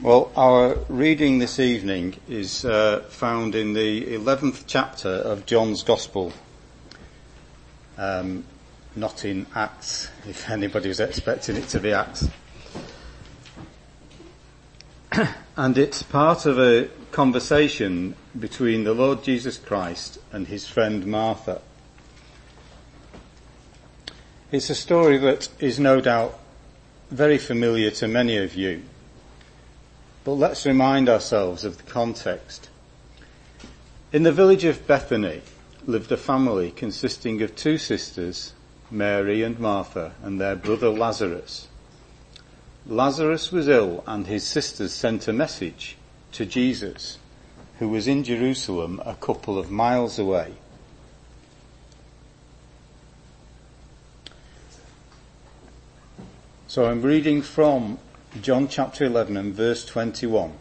Well, our reading this evening is found in the 11th chapter of John's Gospel, not in Acts, if anybody was expecting it to be Acts. And it's part of a conversation between the Lord Jesus Christ and his friend Martha. It's a story that is no doubt very familiar to many of you. But let's remind ourselves of the context. In the village of Bethany lived a family consisting of two sisters, Mary and Martha, and their brother Lazarus. Lazarus was ill, and his sisters sent a message to Jesus, who was in Jerusalem a couple of miles away. So I'm reading from John chapter 11 and verse 21.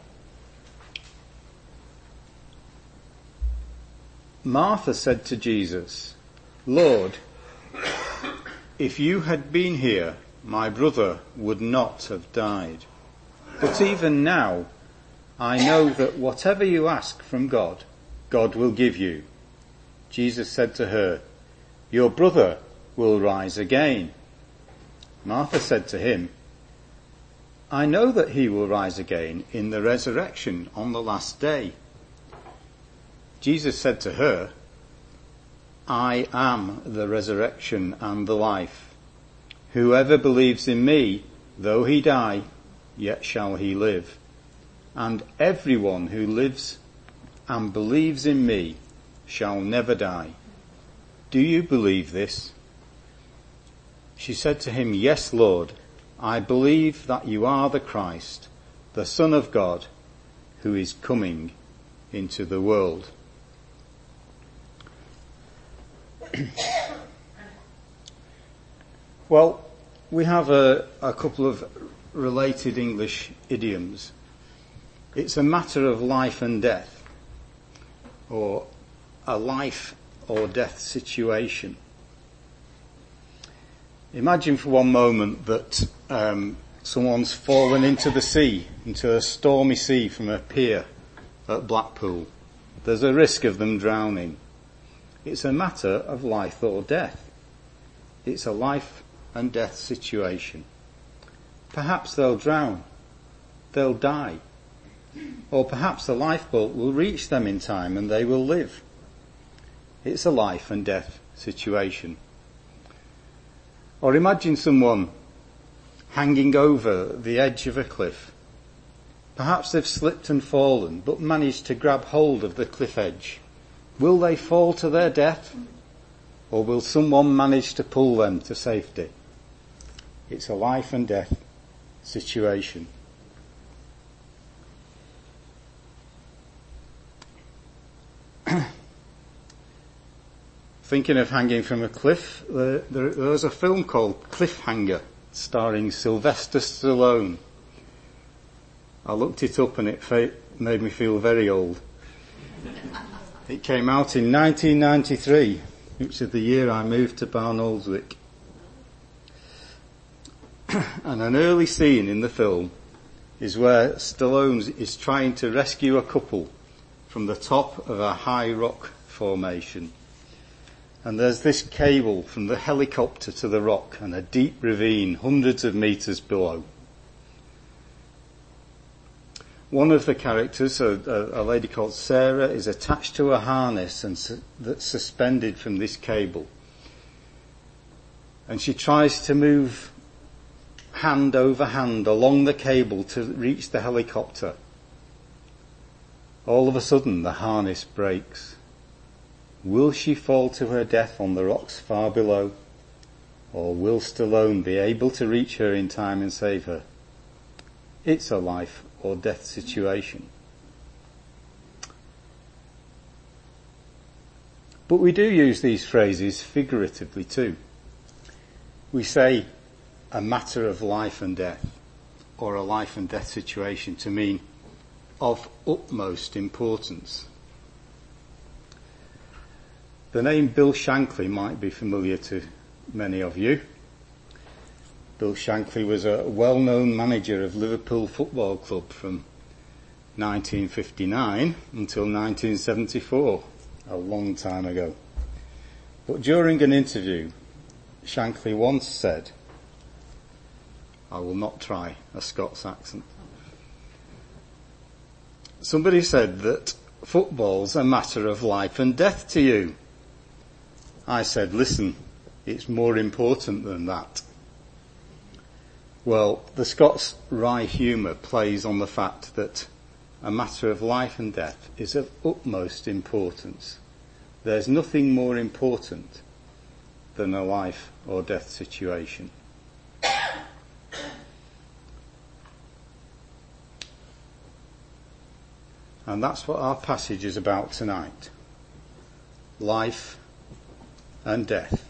Martha said to Jesus, "Lord, if you had been here, my brother would not have died. But even now, I know that whatever you ask from God, God will give you." Jesus said to her, "Your brother will rise again." Martha said to him, "I know that he will rise again in the resurrection on the last day." Jesus said to her, "I am the resurrection and the life. Whoever believes in me, though he die, yet shall he live. And everyone who lives and believes in me shall never die. Do you believe this?" She said to him, "Yes, Lord. I believe that you are the Christ, the Son of God, who is coming into the world." Well, we have a couple of related English idioms. It's a matter of life and death, or a life or death situation. Imagine for one moment that someone's fallen into the sea, into a stormy sea from a pier at Blackpool. There's a risk of them drowning. It's a matter of life or death. It's a life and death situation. Perhaps they'll drown. They'll die. Or perhaps the lifeboat will reach them in time and they will live. It's a life and death situation. Or imagine someone hanging over the edge of a cliff. Perhaps they've slipped and fallen, but managed to grab hold of the cliff edge. Will they fall to their death? Or will someone manage to pull them to safety? It's a life and death situation. Thinking of hanging from a cliff, there was a film called Cliffhanger, starring Sylvester Stallone. I looked it up and it made me feel very old. It came out in 1993, which is the year I moved to Barnoldswick. And an early scene in the film is where Stallone is trying to rescue a couple from the top of a high rock formation. And there's this cable from the helicopter to the rock and a deep ravine hundreds of metres below. One of the characters, a lady called Sarah, is attached to a harness that's suspended from this cable. And she tries to move hand over hand along the cable to reach the helicopter. All of a sudden, the harness breaks. Will she fall to her death on the rocks far below? Or will Stallone be able to reach her in time and save her? It's a life or death situation. But we do use these phrases figuratively too. We say a matter of life and death, or a life and death situation, to mean of utmost importance. The name Bill Shankly might be familiar to many of you. Bill Shankly was a well-known manager of Liverpool Football Club from 1959 until 1974, a long time ago. But during an interview, Shankly once said, I will not try a Scots accent. Somebody said that football's a matter of life and death to you. I said, listen, it's more important than that. Well, the Scots' wry humour plays on the fact that a matter of life and death is of utmost importance. There's nothing more important than a life or death situation. And that's what our passage is about tonight. Life and death.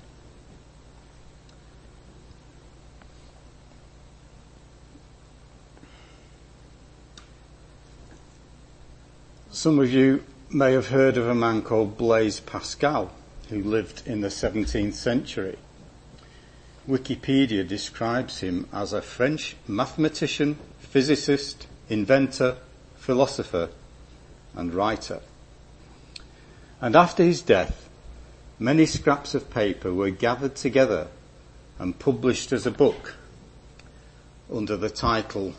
Some of you may have heard of a man called Blaise Pascal, who lived in the 17th century. Wikipedia describes him as a French mathematician, physicist, inventor, philosopher, and writer. And after his death, many scraps of paper were gathered together and published as a book under the title,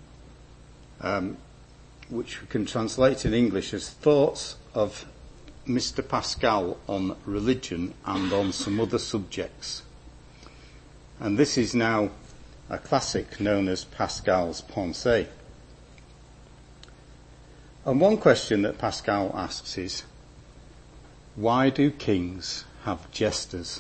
which we can translate in English as Thoughts of Mr. Pascal on Religion and on some other subjects. And this is now a classic known as Pascal's Pensées. And one question that Pascal asks is, why do kings have jesters?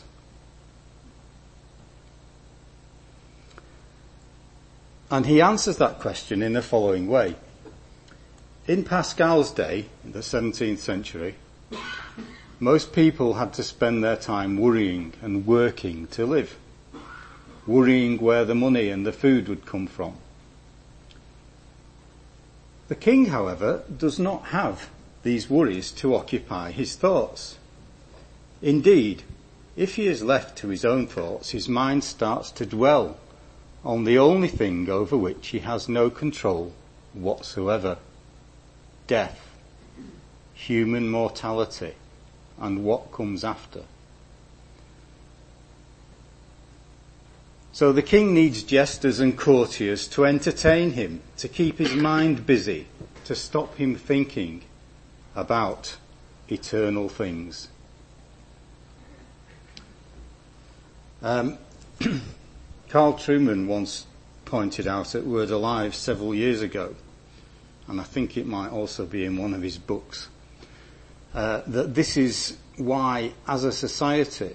And he answers that question in the following way. In Pascal's day, in the 17th century, most people had to spend their time worrying and working to live, worrying where the money and the food would come from. The king, however, does not have these worries to occupy his thoughts. Indeed, if he is left to his own thoughts, his mind starts to dwell on the only thing over which he has no control whatsoever: death, human mortality, and what comes after. So the king needs jesters and courtiers to entertain him, to keep his mind busy, to stop him thinking about eternal things. Carl Trueman once pointed out at Word Alive several years ago, and I think it might also be in one of his books, that this is why, as a society,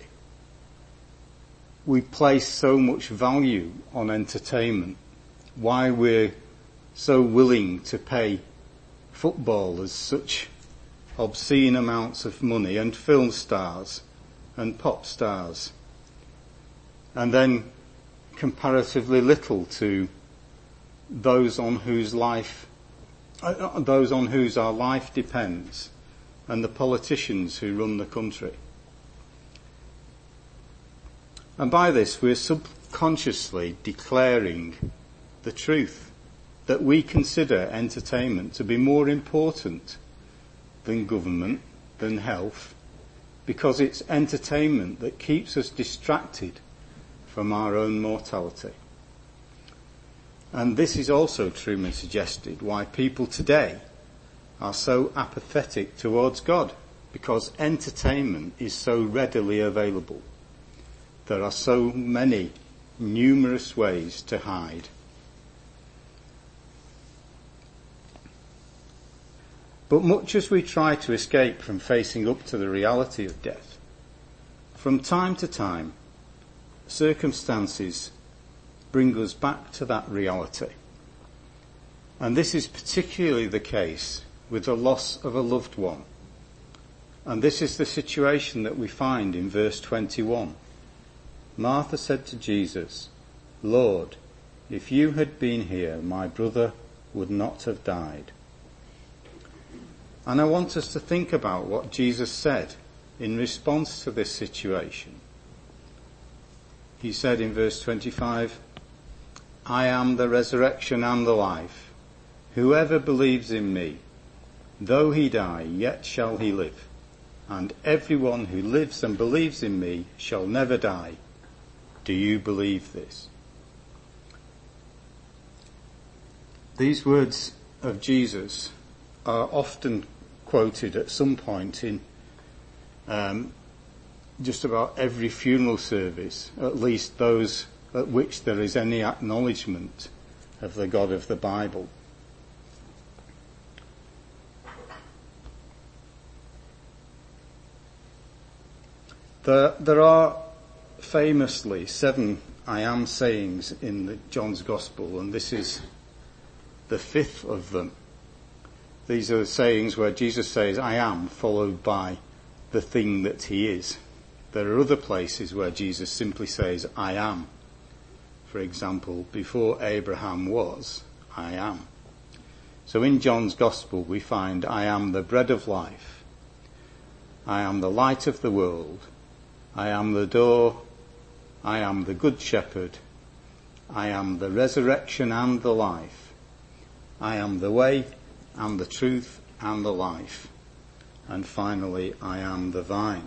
we place so much value on entertainment, why we're so willing to pay footballers such obscene amounts of money, and film stars and pop stars, and then comparatively little to those on whose our life depends, and the politicians who run the country. And by this we're subconsciously declaring the truth that we consider entertainment to be more important than government, than health, because it's entertainment that keeps us distracted from our own mortality. And this is also, Truman suggested, why people today are so apathetic towards God, because entertainment is so readily available. There are so many numerous ways to hide. But much as we try to escape from facing up to the reality of death, from time to time, circumstances bring us back to that reality. And this is particularly the case with the loss of a loved one. And this is the situation that we find in verse 21. Martha said to Jesus, Lord, if you had been here, my brother would not have died. And I want us to think about what Jesus said in response to this situation. He said in verse 25, I am the resurrection and the life. Whoever believes in me, though he die, yet shall he live. And everyone who lives and believes in me shall never die. Do you believe this? These words of Jesus are often quoted at some point in just about every funeral service, at least those at which there is any acknowledgement of the God of the Bible. There are famously 7 I am sayings in John's Gospel, and this is the 5th of them. These are the sayings where Jesus says, I am, followed by the thing that he is. There are other places where Jesus simply says, I am. For example, before Abraham was, I am. So in John's Gospel we find, I am the bread of life. I am the light of the world. I am the door. I am the good shepherd. I am the resurrection and the life. I am the way and the truth and the life. And finally, I am the vine.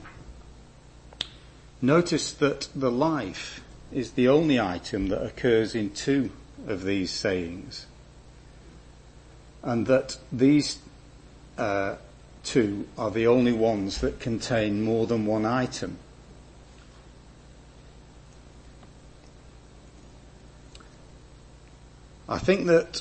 Notice that the life is the only item that occurs in 2 of these sayings. And that these 2 are the only ones that contain more than one item. I think that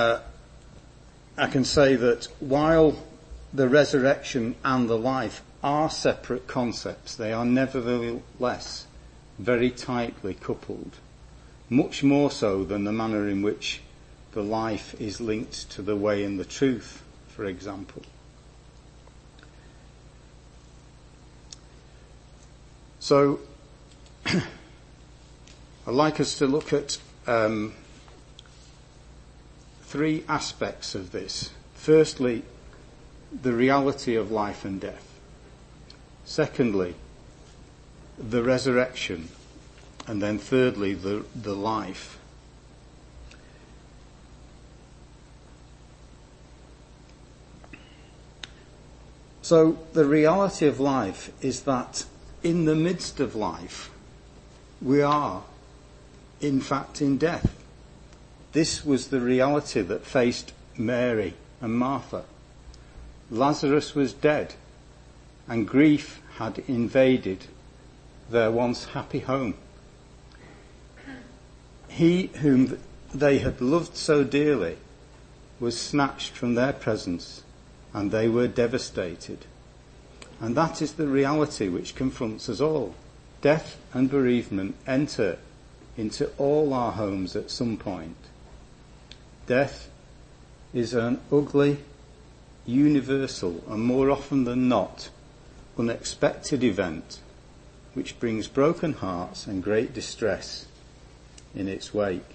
I can say that while the resurrection and the life are separate concepts, they are nevertheless very tightly coupled, much more so than the manner in which the life is linked to the way and the truth, for example. So, I'd like us to look at 3 aspects of this. Firstly, the reality of life and death. Secondly, the resurrection. And then thirdly, the life. So the reality of life is that in the midst of life, we are, in fact, in death. This was the reality that faced Mary and Martha. Lazarus was dead, and grief had invaded their once happy home. He whom they had loved so dearly was snatched from their presence, and they were devastated. And that is the reality which confronts us all. Death and bereavement enter into all our homes at some point. Death is an ugly, universal, and more often than not, unexpected event which brings broken hearts and great distress in its wake.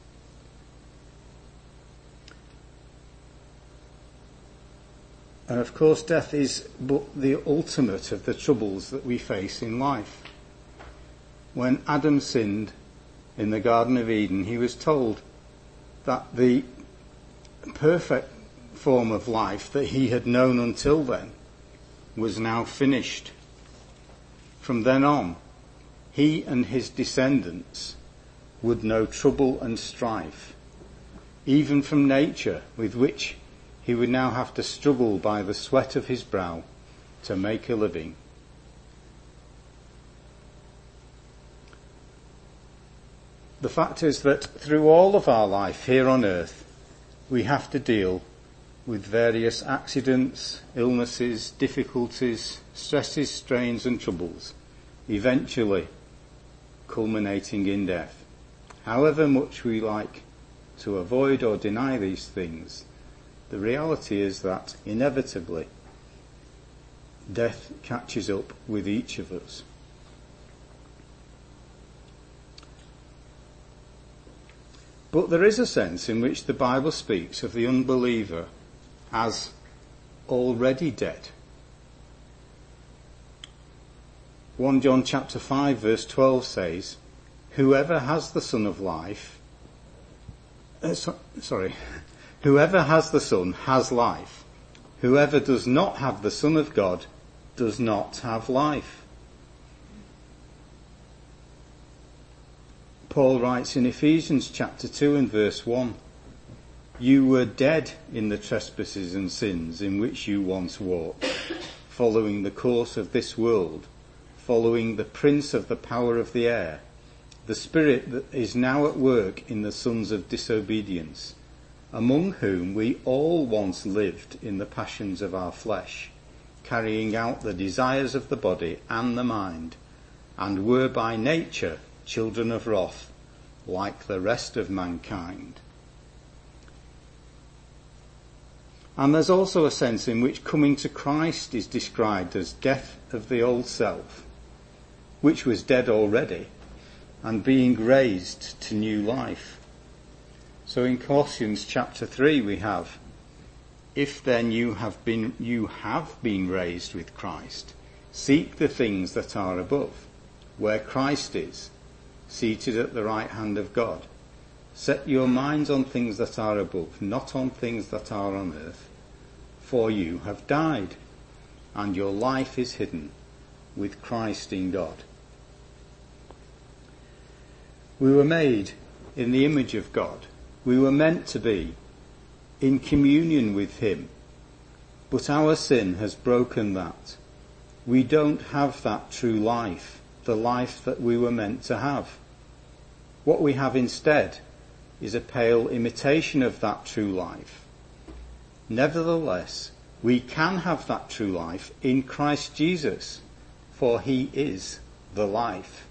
And of course, death is but the ultimate of the troubles that we face in life. When Adam sinned in the Garden of Eden, he was told that the perfect form of life that he had known until then was now finished. From then on, he and his descendants would know trouble and strife, even from nature, with which he would now have to struggle by the sweat of his brow to make a living. The fact is that through all of our life here on earth, we have to deal with various accidents, illnesses, difficulties, stresses, strains and troubles, eventually culminating in death. However much we like to avoid or deny these things, the reality is that inevitably death catches up with each of us. But there is a sense in which the Bible speaks of the unbeliever as already dead. 1 John chapter 5 verse 12 says, whoever has the Son of Life, Whoever has the Son has life. Whoever does not have the Son of God does not have life. Paul writes in Ephesians chapter 2 and verse 1, "You were dead in the trespasses and sins in which you once walked, following the course of this world, following the prince of the power of the air, the spirit that is now at work in the sons of disobedience, among whom we all once lived in the passions of our flesh, carrying out the desires of the body and the mind, and were by nature children of wrath, like the rest of mankind." And there's also a sense in which coming to Christ is described as death of the old self, which was dead already, and being raised to new life. So in Colossians chapter 3 we have, "If then you have been raised with Christ, seek the things that are above, where Christ is, seated at the right hand of God. Set your minds on things that are above, not on things that are on earth. For you have died, and your life is hidden with Christ in God." We were made in the image of God. We were meant to be in communion with him. But our sin has broken that. We don't have that true life, the life that we were meant to have. What we have instead is a pale imitation of that true life. Nevertheless, we can have that true life in Christ Jesus, for he is the life.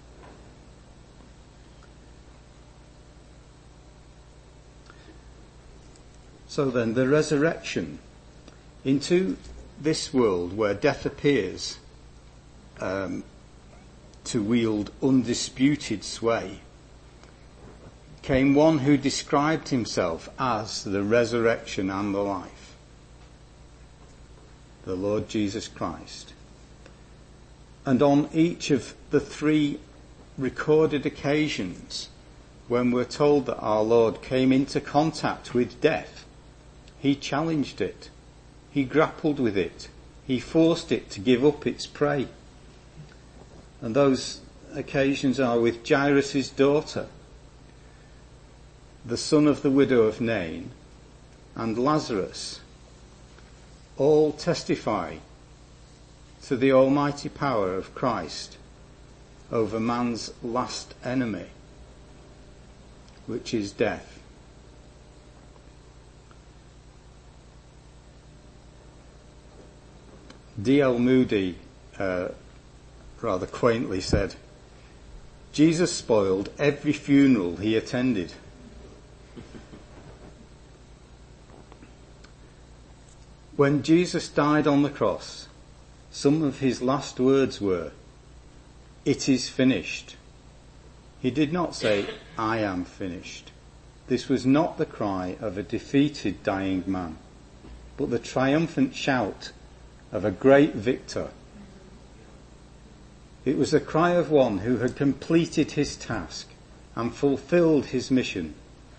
So then, the resurrection into this world where death appears to wield undisputed sway, came one who described himself as the resurrection and the life, the Lord Jesus Christ. And on each of the three recorded occasions when we're told that our Lord came into contact with death, he challenged it, he grappled with it, he forced it to give up its prey. And those occasions are with Jairus' daughter, the son of the widow of Nain, and Lazarus. All testify to the almighty power of Christ over man's last enemy, which is death. D.L. Moody rather quaintly said, "Jesus spoiled every funeral he attended." When Jesus died on the cross, some of his last words were, "It is finished." He did not say, "I am finished." This was not the cry of a defeated dying man, but the triumphant shout of a great victor. It was the cry of one who had completed his task and fulfilled his mission.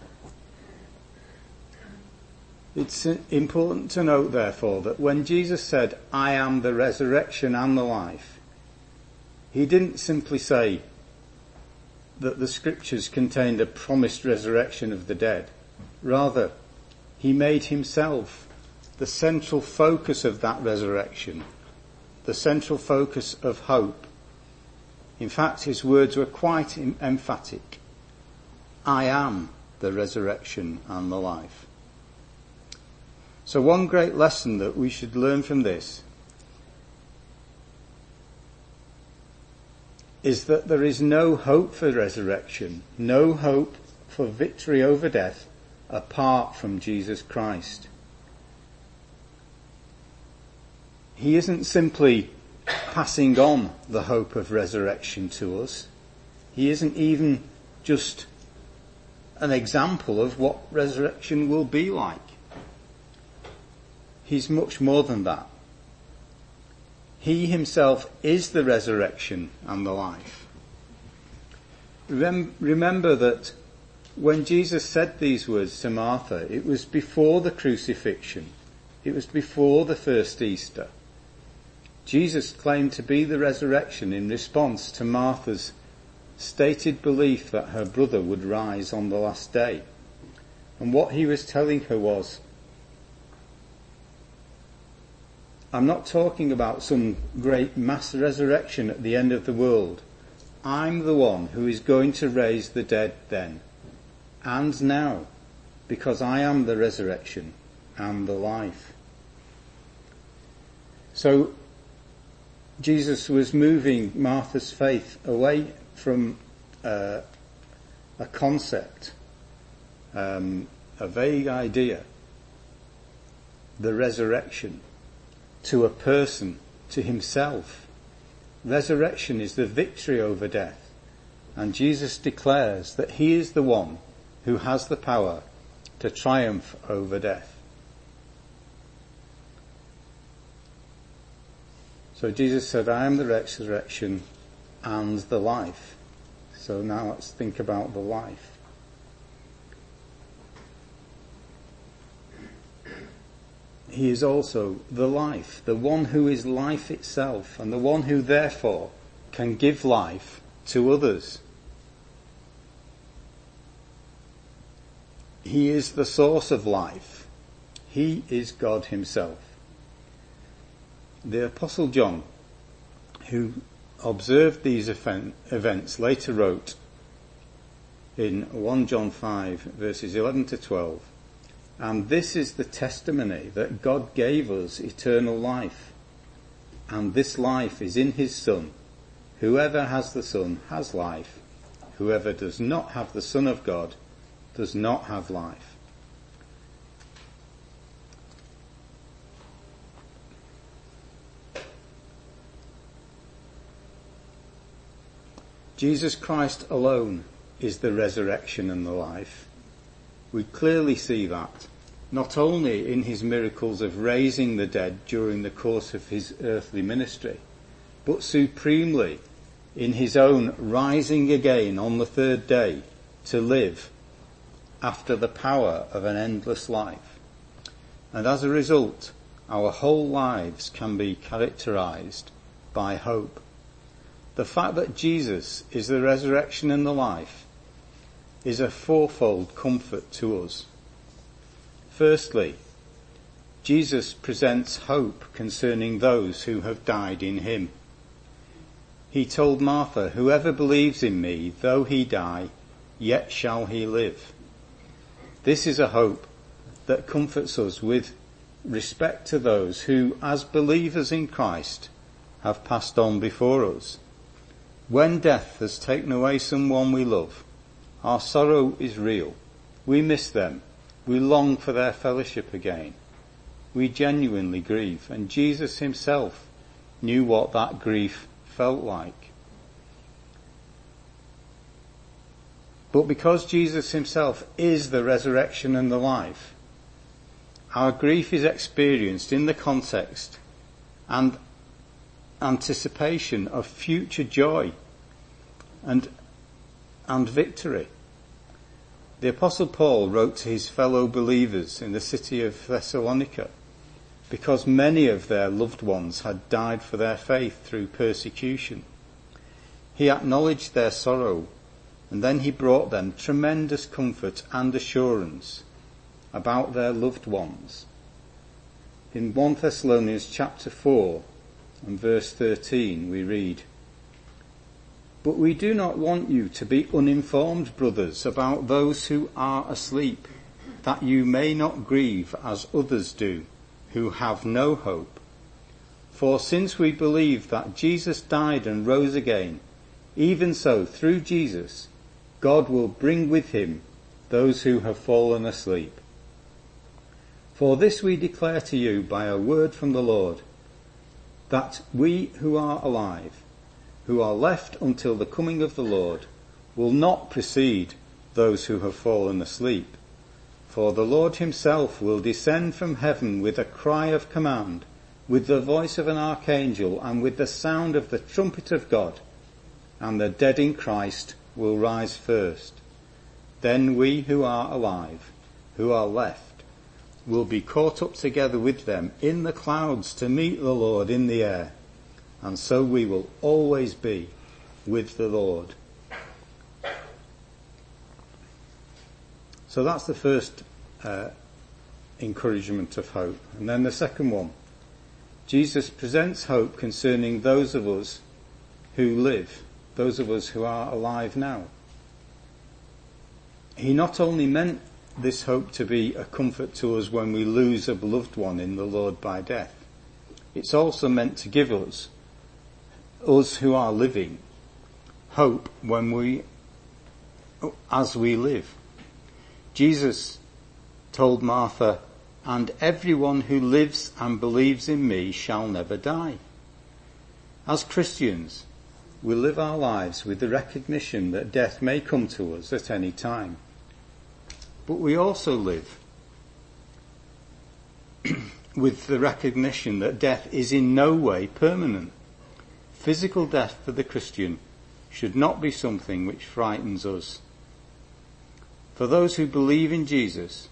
It's important to note, therefore, that when Jesus said, "I am the resurrection and the life," he didn't simply say that the scriptures contained a promised resurrection of the dead. Rather, he made himself the central focus of that resurrection, the central focus of hope. In fact, his words were quite emphatic. "I am the resurrection and the life." So one great lesson that we should learn from this is that there is no hope for resurrection, no hope for victory over death apart from Jesus Christ. He isn't simply passing on the hope of resurrection to us. He isn't even just an example of what resurrection will be like. He's much more than that. He himself is the resurrection and the life. Remember that when Jesus said these words to Martha, it was before the crucifixion. It was before the first Easter. Jesus claimed to be the resurrection in response to Martha's stated belief that her brother would rise on the last day. And what he was telling her was, I'm not talking about some great mass resurrection at the end of the world. I'm the one who is going to raise the dead then and now, because I am the resurrection and the life. So Jesus was moving Martha's faith away from a concept, a vague idea, the resurrection, to a person, to himself. Resurrection is the victory over death, and Jesus declares that he is the one who has the power to triumph over death. So Jesus said, I am the resurrection and the life. So now let's think about the life. He is also the life, the one who is life itself, and the one who therefore can give life to others. He is the source of life. He is God himself. The Apostle John, who observed these events, later wrote in 1 John 5 verses 11 to 12, and this is the testimony that God gave us eternal life, and this life is in his Son. Whoever has the Son has life. Whoever does not have the Son of God does not have life. Jesus Christ alone is the resurrection and the life. We clearly see that, not only in his miracles of raising the dead during the course of his earthly ministry, but supremely in his own rising again on the third day to live after the power of an endless life. And as a result, our whole lives can be characterized by hope. The fact that Jesus is the resurrection and the life is a fourfold comfort to us. Firstly, Jesus presents hope concerning those who have died in him. He told Martha, whoever believes in me, though he die, yet shall he live. This is a hope that comforts us with respect to those who, as believers in Christ, have passed on before us. When death has taken away someone we love, our sorrow is real. We miss them. We long for their fellowship again. We genuinely grieve, and Jesus himself knew what that grief felt like. But because Jesus himself is the resurrection and the life, our grief is experienced in the context and anticipation of future joy and victory. The Apostle Paul wrote to his fellow believers in the city of Thessalonica because many of their loved ones had died for their faith through persecution. He acknowledged their sorrow, and then he brought them tremendous comfort and assurance about their loved ones. In 1 Thessalonians chapter 4 and verse 13 we read, "But we do not want you to be uninformed, brothers, about those who are asleep, that you may not grieve as others do, who have no hope. For since we believe that Jesus died and rose again, even so through Jesus, God will bring with him those who have fallen asleep. For this we declare to you by a word from the Lord, that we who are alive, who are left until the coming of the Lord, will not precede those who have fallen asleep. For the Lord himself will descend from heaven with a cry of command, with the voice of an archangel, and with the sound of the trumpet of God, and the dead in Christ will rise first. Then we who are alive, who are left, will be caught up together with them in the clouds to meet the Lord in the air. And so we will always be with the Lord. So that's the first encouragement of hope. And then the second one. Jesus presents hope concerning those of us who live, those of us who are alive now. He not only meant this hope to be a comfort to us when we lose a beloved one in the Lord by death. It's also meant to give us who are living, hope as we live. Jesus told Martha, "And everyone who lives and believes in me shall never die." As Christians, we live our lives with the recognition that death may come to us at any time. But we also live with the recognition that death is in no way permanent. Physical death for the Christian should not be something which frightens us. For those who believe in Jesus,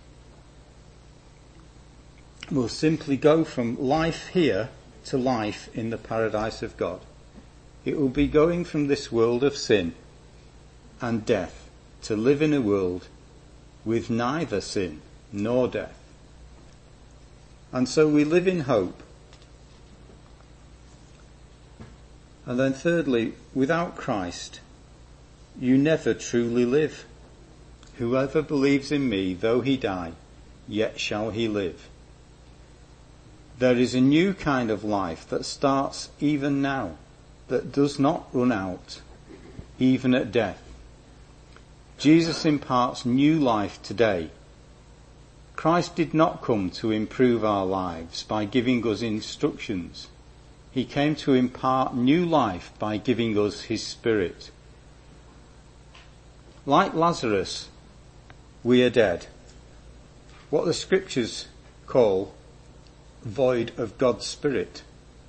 will simply go from life here to life in the paradise of God. It will be going from this world of sin and death to live in a world with neither sin nor death. And so we live in hope. And then thirdly, without Christ, you never truly live. Whoever believes in me, though he die, yet shall he live. There is a new kind of life that starts even now, that does not run out, even at death. Jesus imparts new life today. Christ did not come to improve our lives by giving us instructions. He came to impart new life by giving us his Spirit. Like Lazarus, we are dead. What the scriptures call void of God's Spirit.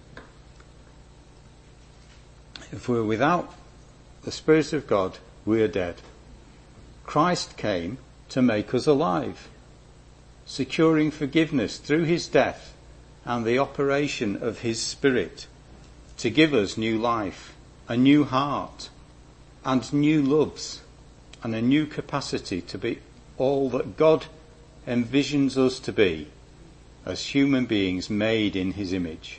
If we're without the Spirit of God, we are dead. Christ came to make us alive, securing forgiveness through his death and the operation of his Spirit to give us new life, a new heart, and new loves, and a new capacity to be all that God envisions us to be as human beings made in his image.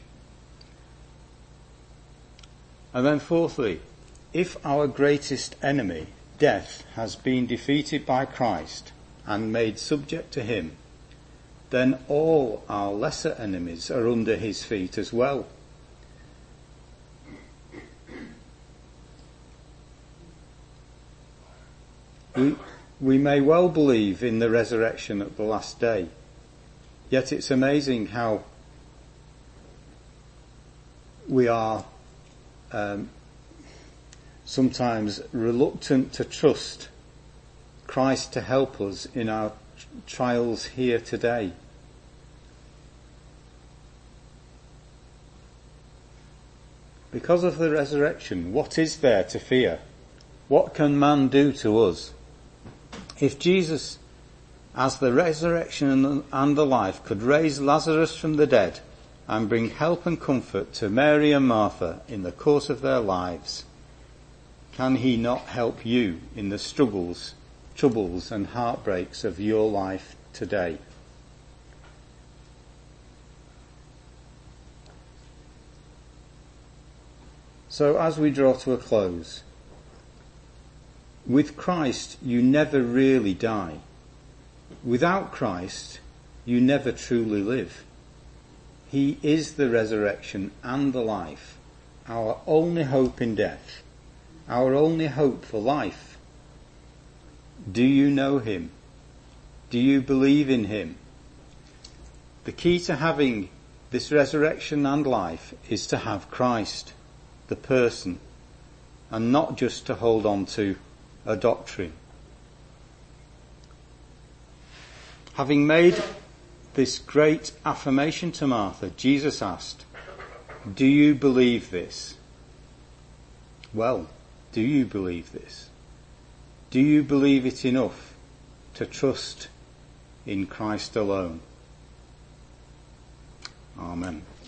And then fourthly, if our greatest enemy, death, has been defeated by Christ and made subject to him, then all our lesser enemies are under his feet as well. We may well believe in the resurrection at the last day, yet it's amazing how we are sometimes reluctant to trust Christ to help us in our trials here today. Because of the resurrection, what is there to fear? What can man do to us? If Jesus, as the resurrection and the life, could raise Lazarus from the dead and bring help and comfort to Mary and Martha in the course of their lives, can he not help you in the struggles, troubles and heartbreaks of your life today? So as we draw to a close, with Christ you never really die. Without Christ you never truly live. He is the resurrection and the life, our only hope in death, our only hope for life. Do you know him? Do you believe in him? The key to having this resurrection and life is to have Christ, the person, and not just to hold on to a doctrine. Having made this great affirmation to Martha, Jesus asked, "Do you believe this?" Well, do you believe this? Do you believe it enough to trust in Christ alone. Amen.